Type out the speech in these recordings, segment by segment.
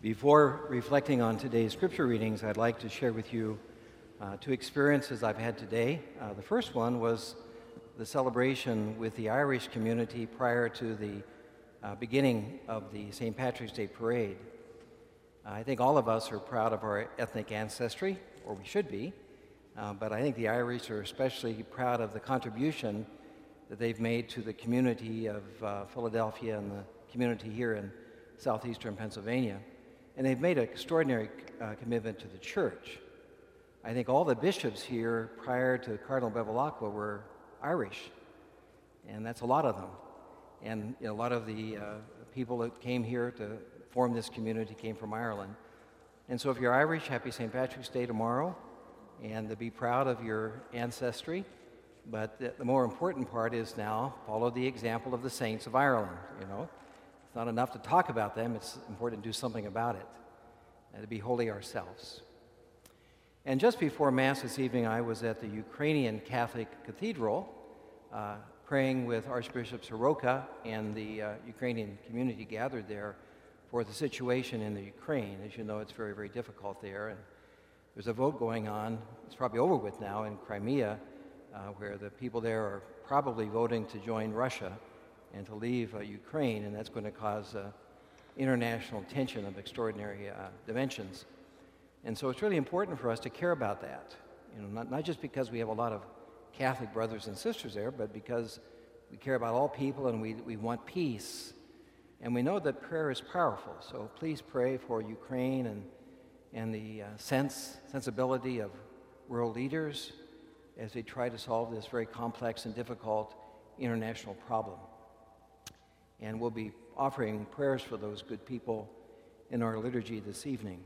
Before reflecting on today's scripture readings, I'd like to share with you two experiences I've had today. The first one was the celebration with the Irish community prior to the beginning of the St. Patrick's Day parade. I think all of us are proud of our ethnic ancestry, or we should be, but I think the Irish are especially proud of the contribution that they've made to the community of Philadelphia and the community here in southeastern Pennsylvania. And they've made an extraordinary commitment to the church. I think all the bishops here prior to Cardinal Bevilacqua were Irish, and that's a lot of them. And a lot of the people that came here to form this community came from Ireland. And so if you're Irish, happy St. Patrick's Day tomorrow, and to be proud of your ancestry. But the more important part is now follow the example of the saints of Ireland, It's not enough to talk about them, it's important to do something about it, and to be holy ourselves. And just before Mass this evening, I was at the Ukrainian Catholic Cathedral praying with Archbishop Soroka and the Ukrainian community gathered there for the situation in the Ukraine. As you know, it's very, very difficult there. And there's a vote going on, it's probably over with now, in Crimea, where the people there are probably voting to join Russia and to leave Ukraine, and that's going to cause international tension of extraordinary dimensions. And so it's really important for us to care about that, not just because we have a lot of Catholic brothers and sisters there, but because we care about all people and we want peace. And we know that prayer is powerful, so please pray for Ukraine and the sensibility of world leaders as they try to solve this very complex and difficult international problem. And we'll be offering prayers for those good people in our liturgy this evening.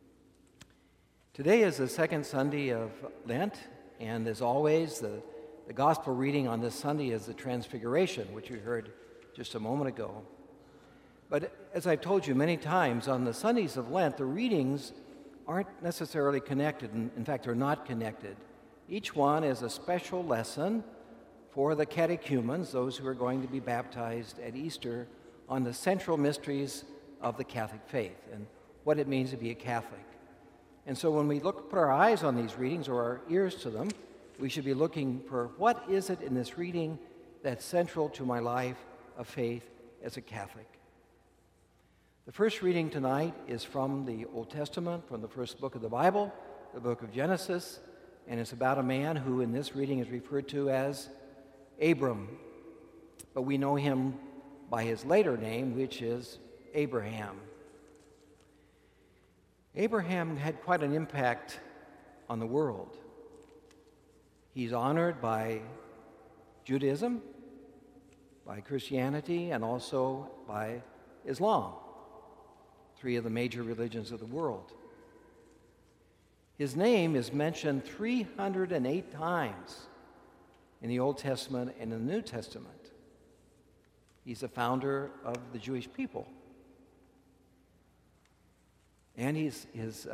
Today is the second Sunday of Lent, and as always, the gospel reading on this Sunday is the Transfiguration, which you heard just a moment ago. But as I've told you many times, on the Sundays of Lent, the readings aren't necessarily connected. In fact, they're not connected. Each one is a special lesson for the catechumens, those who are going to be baptized at Easter, on the central mysteries of the Catholic faith and what it means to be a Catholic. And so when we put our eyes on these readings or our ears to them, we should be looking for what is it in this reading that's central to my life of faith as a Catholic. The first reading tonight is from the Old Testament, from the first book of the Bible, the book of Genesis, and it's about a man who in this reading is referred to as Abram, but we know him by his later name, which is Abraham. Abraham had quite an impact on the world. He's honored by Judaism, by Christianity, and also by Islam, three of the major religions of the world. His name is mentioned 308 times in the Old Testament and in the New Testament. He's the founder of the Jewish people. And his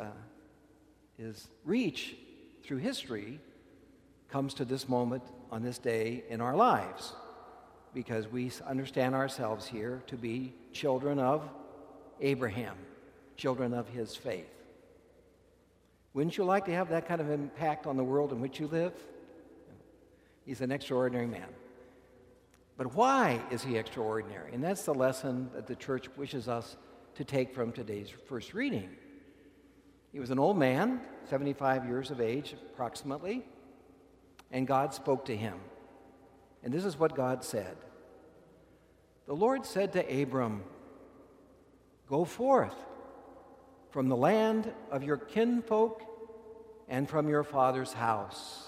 reach through history comes to this moment on this day in our lives, because we understand ourselves here to be children of Abraham, children of his faith. Wouldn't you like to have that kind of impact on the world in which you live? He's an extraordinary man. But why is he extraordinary? And that's the lesson that the church wishes us to take from today's first reading. He was an old man, 75 years of age approximately, and God spoke to him. And this is what God said. The Lord said to Abram, "Go forth from the land of your kinfolk and from your father's house."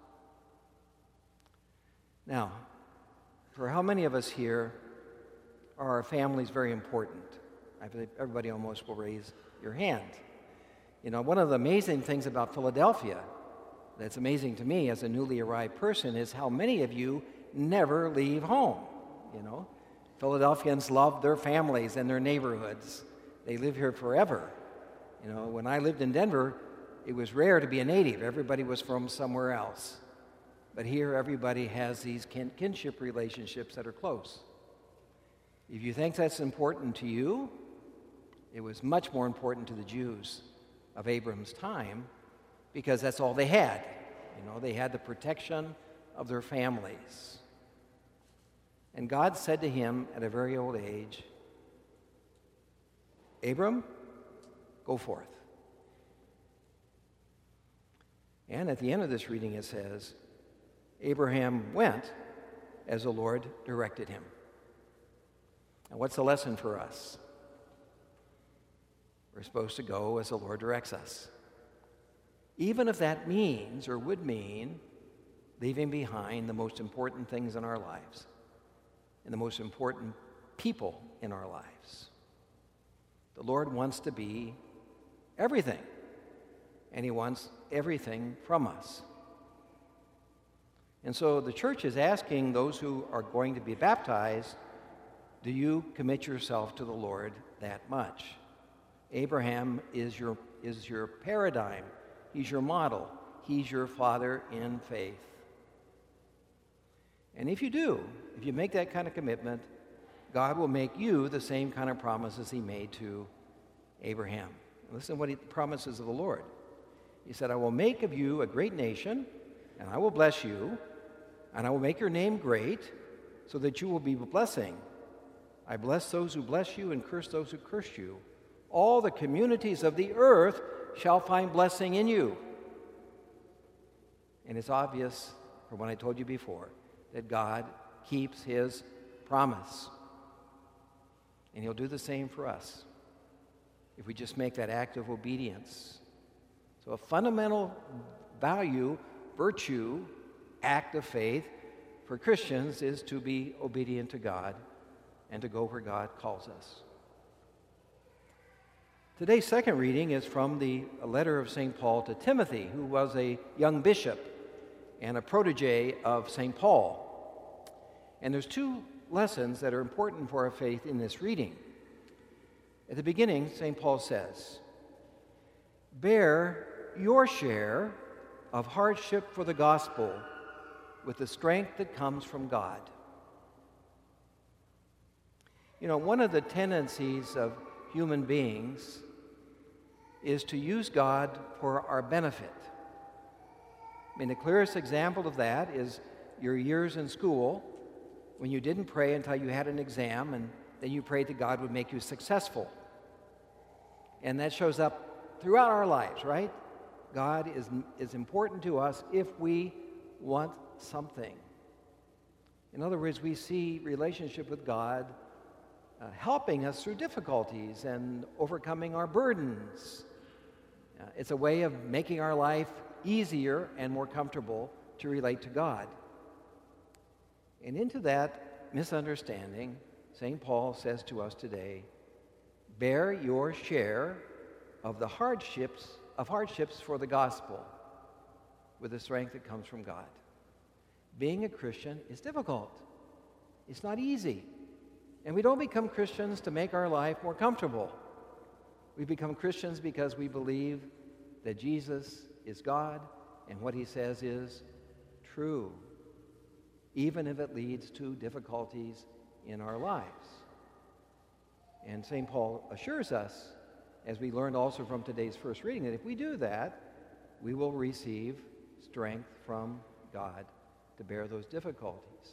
Now, for how many of us here are our families very important? I believe everybody almost will raise your hand. One of the amazing things about Philadelphia, that's amazing to me as a newly arrived person, is how many of you never leave home. Philadelphians love their families and their neighborhoods. They live here forever. When I lived in Denver, it was rare to be a native. Everybody was from somewhere else. But here, everybody has these kinship relationships that are close. If you think that's important to you, It was much more important to the Jews of Abram's time because that's all they had. They had the protection of their families. And God said to him at a very old age, Abram, go forth. And at the end of this reading it says, Abraham went as the Lord directed him. And what's the lesson for us? We're supposed to go as the Lord directs us. Even if that means or would mean leaving behind the most important things in our lives and the most important people in our lives. The Lord wants to be everything, and he wants everything from us. And so the church is asking those who are going to be baptized, do you commit yourself to the Lord that much? Abraham is your paradigm. He's your model. He's your father in faith. And if you do, if you make that kind of commitment, God will make you the same kind of promises he made to Abraham. Listen to what he promises of the Lord. He said, I will make of you a great nation, and I will bless you, and I will make your name great, so that you will be a blessing. I bless those who bless you and curse those who curse you. All the communities of the earth shall find blessing in you. And it's obvious from what I told you before that God keeps his promise. And he'll do the same for us if we just make that act of obedience. So a fundamental value, virtue, act of faith for Christians is to be obedient to God and to go where God calls us. Today's second reading is from the letter of St. Paul to Timothy, who was a young bishop and a protege of St. Paul. And there's two lessons that are important for our faith in this reading. At the beginning, St. Paul says, bear your share of hardship for the gospel with the strength that comes from God. One of the tendencies of human beings is to use God for our benefit. The clearest example of that is your years in school when you didn't pray until you had an exam, and then you prayed that God would make you successful. And that shows up throughout our lives, right? God is important to us if we want something. In other words, we see relationship with God helping us through difficulties and overcoming our burdens. It's a way of making our life easier and more comfortable to relate to God. And into that misunderstanding, St. Paul says to us today, bear your share of the hardships for the gospel with the strength that comes from God. Being a Christian is difficult. It's not easy. And we don't become Christians to make our life more comfortable. We become Christians because we believe that Jesus is God and what he says is true, even if it leads to difficulties in our lives. And St. Paul assures us, as we learned also from today's first reading, that if we do that, we will receive strength from God to bear those difficulties.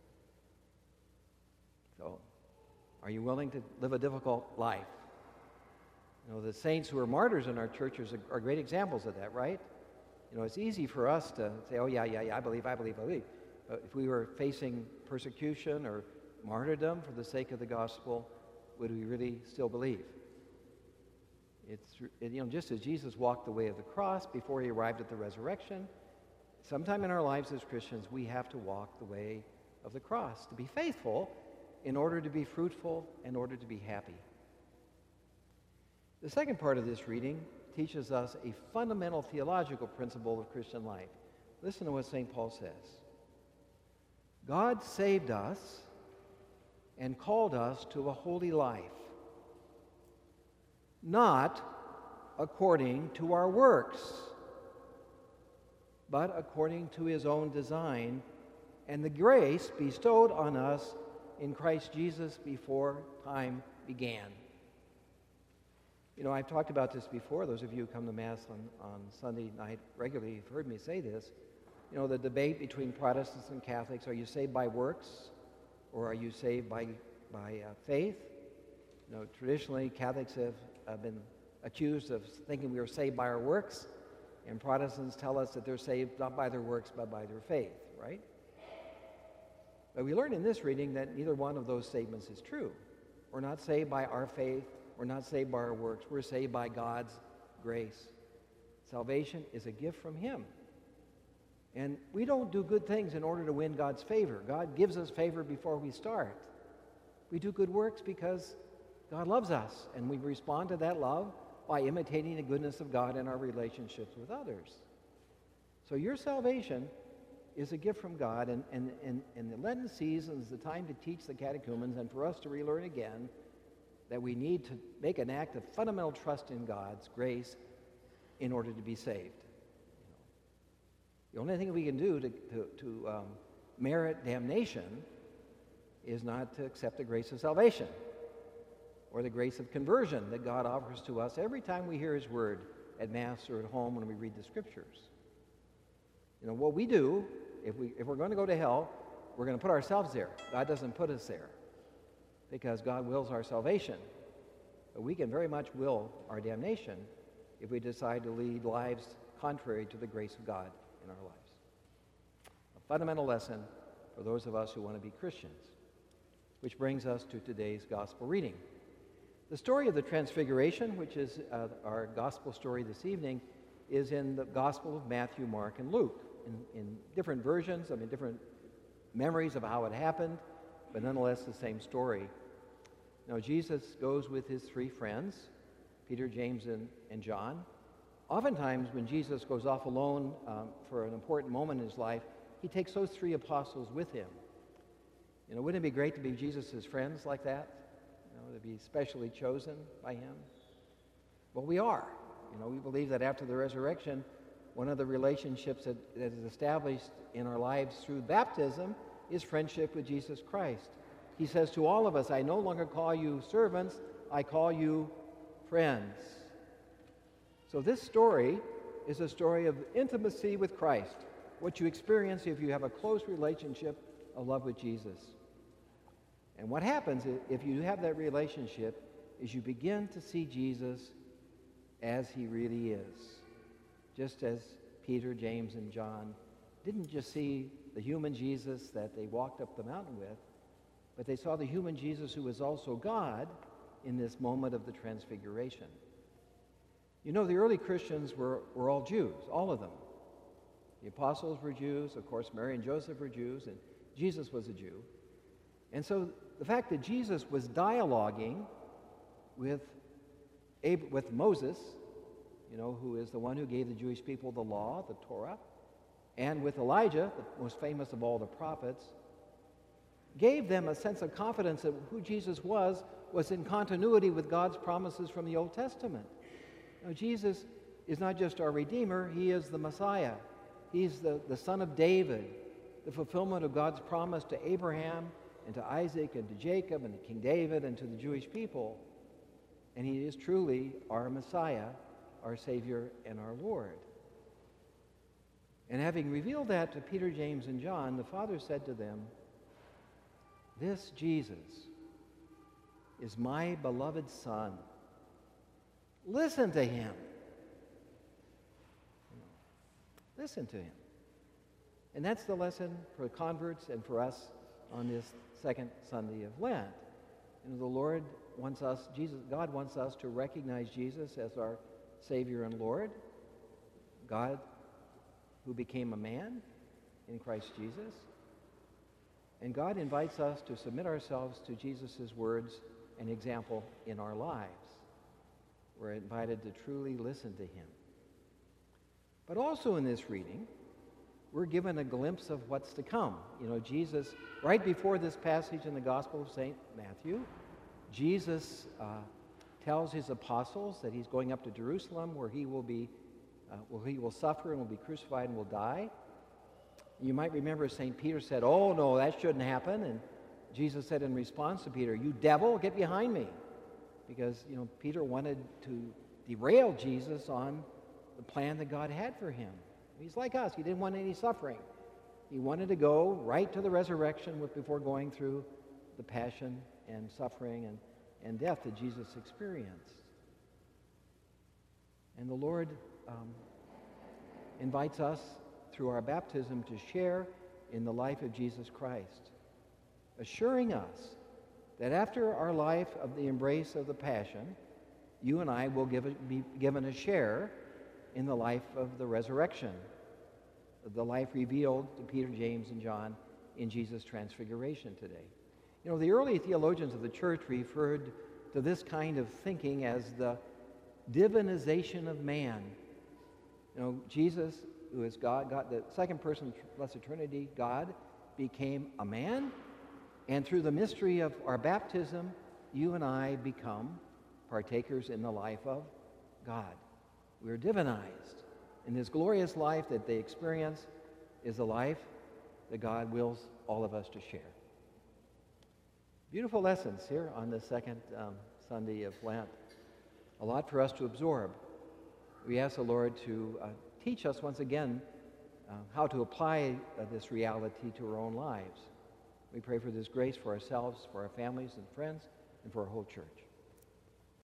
So, are you willing to live a difficult life? The saints who are martyrs in our churches are great examples of that, right? It's easy for us to say, oh, yeah, I believe. But if we were facing persecution or martyrdom for the sake of the gospel, would we really still believe? Just as Jesus walked the way of the cross before he arrived at the resurrection, sometime in our lives as Christians, we have to walk the way of the cross, to be faithful in order to be fruitful, in order to be happy. The second part of this reading teaches us a fundamental theological principle of Christian life. Listen to what St. Paul says. God saved us and called us to a holy life, not according to our works, but according to his own design and the grace bestowed on us in Christ Jesus before time began. You know, I've talked about this before. Those of you who come to Mass on Sunday night regularly have heard me say this. You know, the debate between Protestants and Catholics, are you saved by works or are you saved by faith? You know, traditionally, Catholics have been accused of thinking we are saved by our works, and Protestants tell us that they're saved not by their works but by their faith, right? But we learn in this reading that neither one of those statements is true. We're not saved by our faith. We're not saved by our works. We're saved by God's grace. Salvation is a gift from Him. And we don't do good things in order to win God's favor. God gives us favor before we start. We do good works because God loves us, and we respond to that love by imitating the goodness of God in our relationships with others. So your salvation is a gift from God, and the Lenten season is the time to teach the catechumens and for us to relearn again that we need to make an act of fundamental trust in God's grace in order to be saved. The only thing we can do to merit damnation is not to accept the grace of salvation or the grace of conversion that God offers to us every time we hear His word at Mass or at home when we read the Scriptures. You know, what we do, if we're going to go to hell, we're going to put ourselves there. God doesn't put us there because God wills our salvation. But we can very much will our damnation if we decide to lead lives contrary to the grace of God in our lives. A fundamental lesson for those of us who want to be Christians, which brings us to today's gospel reading. The story of the Transfiguration, which is our gospel story this evening, is in the Gospel of Matthew, Mark, and Luke. In different versions, different memories of how it happened, but nonetheless the same story. Now, Jesus goes with his three friends, Peter, James, and John. Oftentimes, when Jesus goes off alone for an important moment in his life, he takes those three apostles with him. You know, wouldn't it be great to be Jesus' friends like that? You know, to be specially chosen by him? Well, we are. You know, we believe that after the resurrection, one of the relationships that is established in our lives through baptism is friendship with Jesus Christ. He says to all of us, I no longer call you servants, I call you friends. So this story is a story of intimacy with Christ, what you experience if you have a close relationship of love with Jesus. And what happens if you have that relationship is you begin to see Jesus as he really is. Just as Peter, James, and John didn't just see the human Jesus that they walked up the mountain with, but they saw the human Jesus who was also God in this moment of the Transfiguration. You know, the early Christians were all Jews, all of them. The apostles were Jews, of course, Mary and Joseph were Jews, and Jesus was a Jew. And so the fact that Jesus was dialoguing with Moses, you know, who is the one who gave the Jewish people the law, the Torah, and with Elijah, the most famous of all the prophets, gave them a sense of confidence that who Jesus was in continuity with God's promises from the Old Testament. Now, Jesus is not just our Redeemer, he is the Messiah. He's the Son of David, the fulfillment of God's promise to Abraham and to Isaac and to Jacob and to King David and to the Jewish people. And he is truly our Messiah, our Savior, and our Lord. And having revealed that to Peter, James, and John, the Father said to them, this Jesus is my beloved Son. Listen to him. Listen to him. And that's the lesson for converts and for us on this second Sunday of Lent. And the Lord wants us, God wants us to recognize Jesus as our Savior and Lord, God who became a man in Christ Jesus. And God invites us to submit ourselves to Jesus' words and example in our lives. We're invited to truly listen to him. But also in this reading, we're given a glimpse of what's to come. You know, Jesus, right before this passage in the Gospel of St. Matthew, Jesus tells his apostles that he's going up to Jerusalem where he will suffer and will be crucified and will die. You might remember St. Peter said, oh no, that shouldn't happen. And Jesus said in response to Peter, you devil, get behind me. because, Peter wanted to derail Jesus on the plan that God had for him. He's like us. He didn't want any suffering. He wanted to go right to the resurrection before going through the passion and suffering and death that Jesus experienced. And the Lord invites us through our baptism to share in the life of Jesus Christ, assuring us that after our life of the embrace of the passion, you and I will be given a share in the life of the resurrection, the life revealed to Peter, James, and John in Jesus' transfiguration today. The early theologians of the church referred to this kind of thinking as the divinization of man. Jesus, who is God, the second person of the Blessed Trinity, God, became a man, and through the mystery of our baptism, you and I become partakers in the life of God. We're divinized. And this glorious life that they experience is a life that God wills all of us to share. Beautiful lessons here on the second Sunday of Lent. A lot for us to absorb. We ask the Lord to teach us once again how to apply this reality to our own lives. We pray for this grace for ourselves, for our families and friends, and for our whole church.